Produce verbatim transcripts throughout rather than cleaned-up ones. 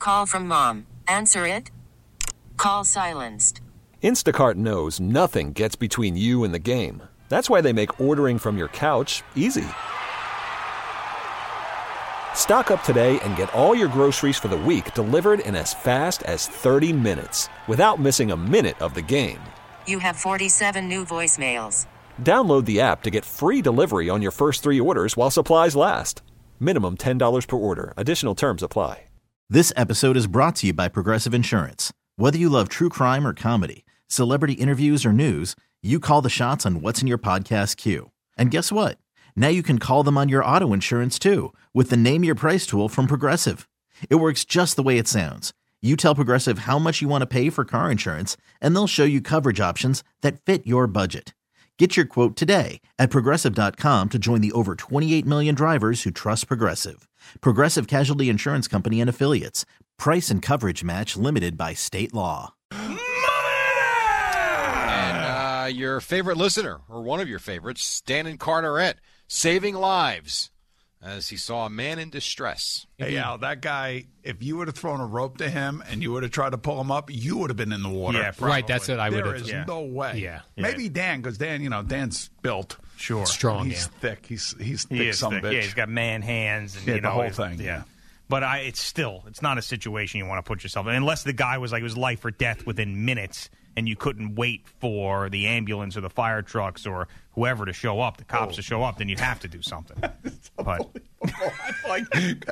Call from mom. Answer it. Call silenced. Instacart knows nothing gets between you and the game. That's why they make ordering from your couch easy. Stock up today and get all your groceries for the week delivered in as fast as thirty minutes without missing a minute of the game. You have forty-seven new voicemails. Download the app to get free delivery on your first three orders while supplies last. Minimum ten dollars per order. Additional terms apply. This episode is brought to you by Progressive Insurance. Whether you love true crime or comedy, celebrity interviews or news, you call the shots on what's in your podcast queue. And guess what? Now you can call them on your auto insurance too with the Name Your Price tool from Progressive. It works just the way it sounds. You tell Progressive how much you want to pay for car insurance, and they'll show you coverage options that fit your budget. Get your quote today at Progressive dot com to join the over twenty-eight million drivers who trust Progressive. Progressive Casualty Insurance Company and Affiliates. Price and coverage match limited by state law. And uh, your favorite listener, or one of your favorites, Stan and Carteret, saving lives as he saw a man in distress. Hey, Al, that guy, if you would have thrown a rope to him and you would have tried to pull him up, you would have been in the water. Yeah, right. That's what I would have. There is yeah. no way. Yeah. Maybe Dan, because Dan, you know, Dan's built. Sure. Strong, He's yeah. thick. He's he's thick He is some thick. bitch. Yeah, he's got man hands. And, Yeah, you know, the whole he's- thing. Yeah. But I, it's still, it's not a situation you want to put yourself in. Unless the guy was like, it was life or death within minutes, and you couldn't wait for the ambulance or the fire trucks or whoever to show up, the cops Oh. to show up, then you'd have to do something. But like,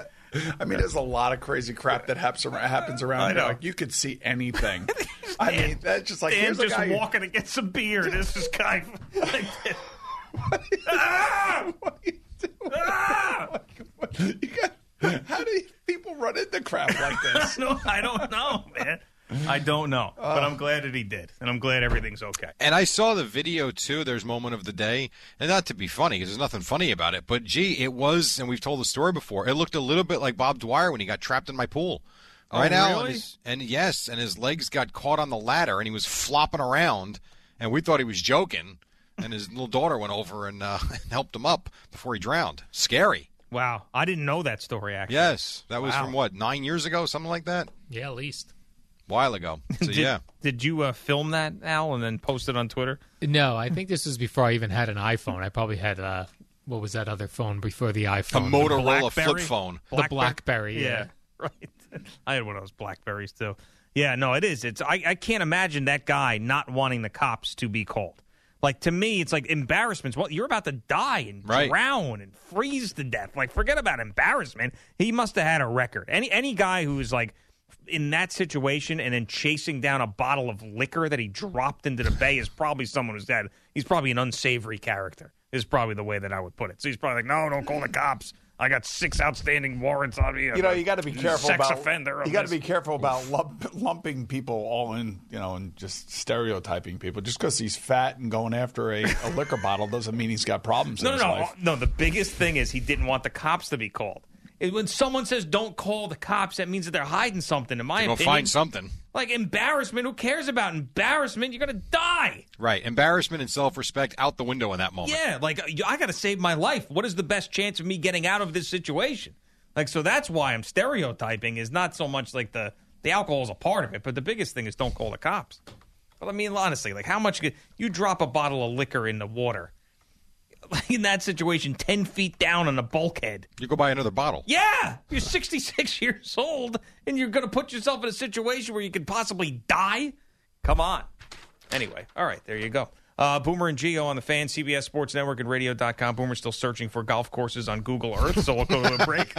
I mean, there's a lot of crazy crap that happens around, happens around I here. know. Like, you could see anything. I mean, that's just like, Dan's here's a just guy. walking to get some beer. This is kind of like this. What are you, Ah! what are you doing? Ah! You got, how do people run into crap like this? No, I don't know, man. I don't know, but I'm glad that he did, and I'm glad everything's okay. And I saw the video, too. There's moment of the day. And not to be funny, because there's nothing funny about it. But, gee, it was, and we've told the story before, it looked a little bit like Bob Dwyer when he got trapped in my pool. Oh, right now, really? and, his, and yes, and his legs got caught on the ladder, and he was flopping around, and we thought he was joking. And his little daughter went over and uh, helped him up before he drowned. Scary. Wow, I didn't know that story, actually. Yes, that was Wow. from, what, nine years ago, something like that? Yeah, at least. A while ago. So, did, yeah. Did you uh, film that, Al, and then post it on Twitter? No, I think this was before I even had an iPhone. I probably had, uh, what was that other phone before the A iPhone? Motorola Blackberry? flip phone. The BlackBerry, yeah. Right. I had one of those Blackberries, too. Yeah, no, it is. It's I, I can't imagine that guy not wanting the cops to be called. Like, to me, it's like embarrassment. Well, you're about to die and Right. drown and freeze to death. Like, forget about embarrassment. He must have had a record. Any any guy who's, like, in that situation and then chasing down a bottle of liquor that he dropped into the bay is probably someone who's dead. He's probably an unsavory character, is probably the way that I would put it. So he's probably like, no, don't call the cops. I got six outstanding warrants on me. You know, you got to be careful sex about. offender. You got to be careful about lump, lumping people all in, you know, and just stereotyping people. Just because he's fat and going after a, a liquor bottle doesn't mean he's got problems No, in no, his no, life. no. The biggest thing is he didn't want the cops to be called. It- when someone says don't call the cops, that means that they're hiding something, in my Go opinion. find something. Like embarrassment. Who cares about embarrassment? You're going to die. Right. Embarrassment and self-respect out the window in that moment. Yeah, like, I got to save my life. What is the best chance of me getting out of this situation? Like, so that's why I'm stereotyping, is not so much like the, the alcohol is a part of it, but the biggest thing is don't call the cops. Well, I mean, honestly, like, how much could, you drop a bottle of liquor in the water, like in that situation, ten feet down on a bulkhead. You go buy another bottle. Yeah, you're sixty-six years old, and you're going to put yourself in a situation where you could possibly die? Come on. Anyway, all right, there you go. Uh, Boomer and Gio on the Fan, C B S Sports Network, and radio dot com. Boomer's still searching for golf courses on Google Earth, so we'll go to a break.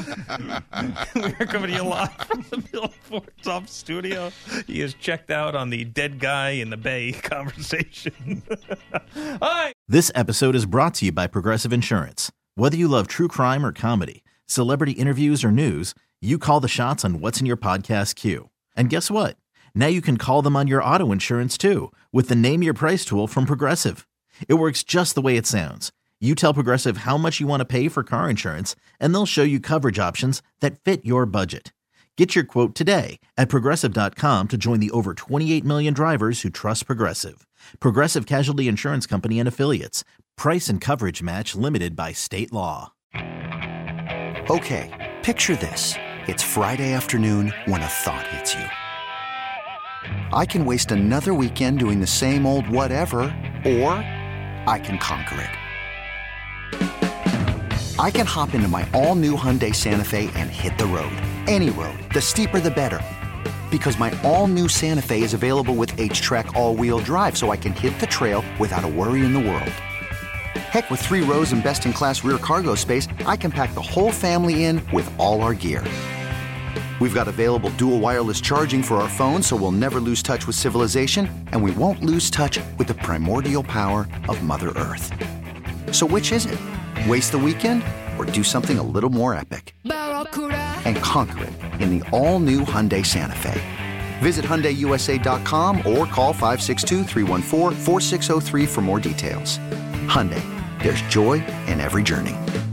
We're coming to you live from the Billboard Top Studio. He is checked out on the dead guy in the bay conversation. All right. This episode is brought to you by Progressive Insurance. Whether you love true crime or comedy, celebrity interviews or news, you call the shots on what's in your podcast queue. And guess what? Now you can call them on your auto insurance too with the Name Your Price tool from Progressive. It works just the way it sounds. You tell Progressive how much you want to pay for car insurance, and they'll show you coverage options that fit your budget. Get your quote today at Progressive dot com to join the over twenty-eight million drivers who trust Progressive. Progressive Casualty Insurance Company and Affiliates. Price and coverage match limited by state law. Okay, picture this. It's Friday afternoon when a thought hits you. I can waste another weekend doing the same old whatever, or I can conquer it. I can hop into my all-new Hyundai Santa Fe and hit the road. Any road. The steeper, the better. Because my all-new Santa Fe is available with H-Track all-wheel drive, so I can hit the trail without a worry in the world. Heck, with three rows and best-in-class rear cargo space, I can pack the whole family in with all our gear. We've got available dual wireless charging for our phones, so we'll never lose touch with civilization, and we won't lose touch with the primordial power of Mother Earth. So which is it? Waste the weekend or do something a little more epic? And conquer it in the all-new Hyundai Santa Fe. Visit Hyundai U S A dot com or call five six two, three one four, four six zero three for more details. Hyundai, there's joy in every journey.